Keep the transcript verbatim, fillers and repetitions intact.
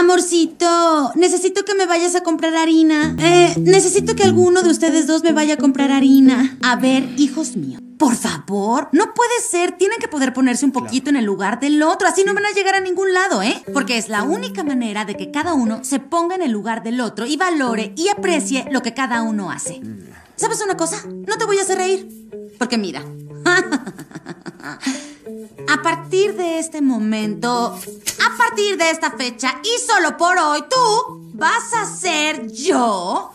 Amorcito, necesito que me vayas a comprar harina. Eh, necesito que alguno de ustedes dos me vaya a comprar harina. A ver, hijos míos, por favor, no puede ser. Tienen que poder ponerse un poquito claro. en el lugar del otro. Así no van a llegar a ningún lado, ¿eh? Porque es la única manera de que cada uno se ponga en el lugar del otro y valore y aprecie lo que cada uno hace. ¿Sabes una cosa? No te voy a hacer reír. Porque mira... A partir de este momento, a partir de esta fecha y solo por hoy, tú vas a ser yo